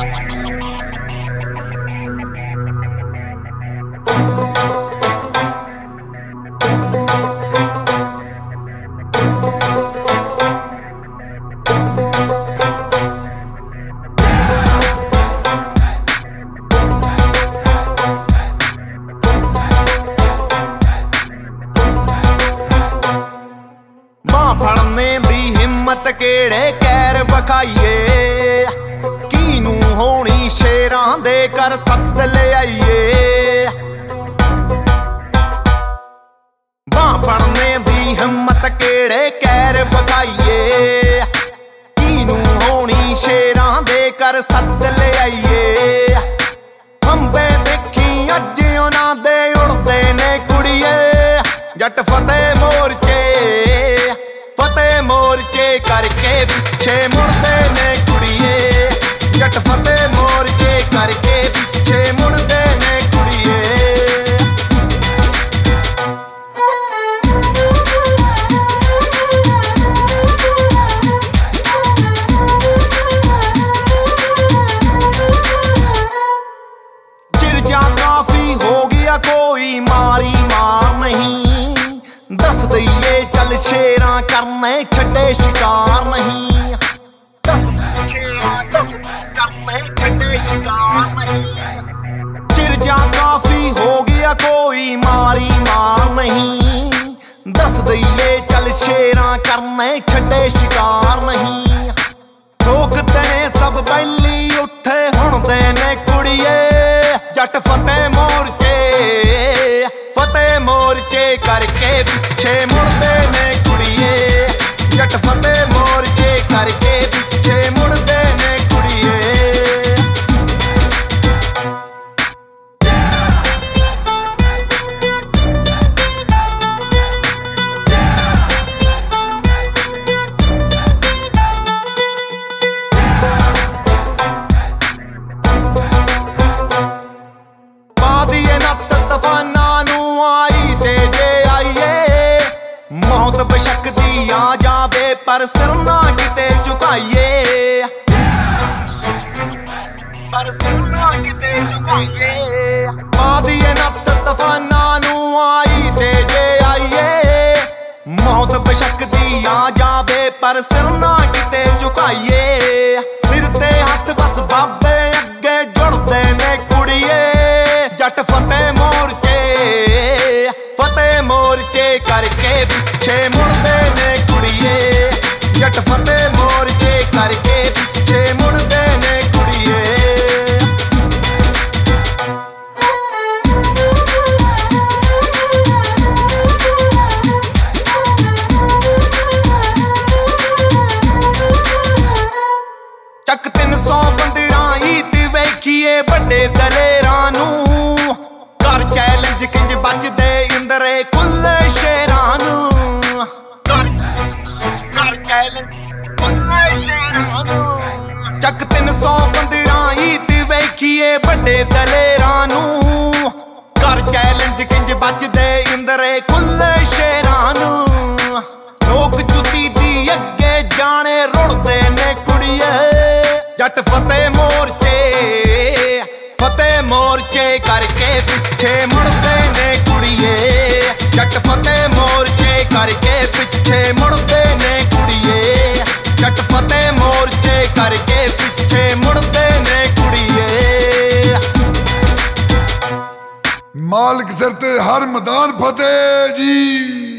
फड़ने दी हिम्मत केड़े कैर बखाइए, कीनू होनी शेरां दे कर सत्त ले आइए। बां फड़ने दी हिम्मत केड़े कैर बखाइए, कीनू होनी शेरां दे कर सत्त ले आइए। खंबे देखी अज उन्हां दे उड़दे ने कुड़िए, जट फतेह मोर्चे करके पिछे मुड़दे ने कुड़िए, जट फतेह मोर्चे करके पिछे मुड़दे ने कुड़िए। चिरजा काफी हो गया कोई मारी मार नहीं, दस दईए चल शेरां करने छड्डे शिकार नहीं। दस करने छड्डे शिकार नहीं। चिरजा काफी हो गया कोई मारी मार नहीं, दस दईए चल शेरां करने छड्डे शिकार नहीं। ठोक देने सब बैली उठे हुण दे ने कुड़िए, जट फतेह मोर्चे करके पिछे मुड़दे ने कुड़िए, जट फतेह मोर्चे करके पिछे मुड़दे ने कुड़िए। पादिए नत्त तफाना नू आई ते जे आइए, मौत बेशक दी आ जावे पर सिर ना किते झुकाइए, पर सिर ना किते झुकाइए। पादिए नत्त तफाना नू आई ते जे आइए, मौत बेशक दी आ जावे पर सिर ना किते झुकाइए। सिर ते हथ बस बाबे अगे जुड़दे ने कुड़िए, जट फतेह मोर्चे करके पिछे मुड़दे ने कुड़िए, जट फतेह मोर्चे करके पिछे मुड़दे ने कुड़िए। ਚੱਕ 300 ਬੰਦਿਰਾਂ ਈਤ ਵੇਖੀਏ ਵੱਡੇ ਦਲੇਰਾਂ ਨੂੰ, ਕਰ ਚੈਲੰਜ ਕਿੰਜ ਬਚਦੇ ਇੰਦਰੇ ਖੁੱਲੇ ਸ਼ੇਰਾਂ ਨੂੰ। ਕਰ ਚੈਲੰਜ ਖੁੱਲੇ ਸ਼ੇਰਾਂ ਨੂੰ। ਚੱਕ 300 ਬੰਦਿਰਾਂ ਈਤ ਵੇਖੀਏ ਵੱਡੇ ਦਲੇਰਾਂ ਨੂੰ, ਕਰ ਚੈਲੰਜ ਕਿੰਜ ਬਚਦੇ ਇੰਦਰੇ ਖੁੱਲੇ ਸ਼ੇਰਾਂ ਨੂੰ। ਲੋਕ ਜੁੱਤੀ ਦੀ ਅੱਗੇ ਜਾਣੇ ਰੁੜਦੇ ਨੇ ਕੁੜੀਏ, जट फतेह मोर्चे करके पिछे मुड़दे ने कुड़िए, जट फतेह मोर्चे करके पिछे मुड़दे ने कुड़िए, जट फतेह मोर्चे करके पिछे मुड़दे ने कुड़िए। मालिक सिर ते हर मैदान फतेह जी।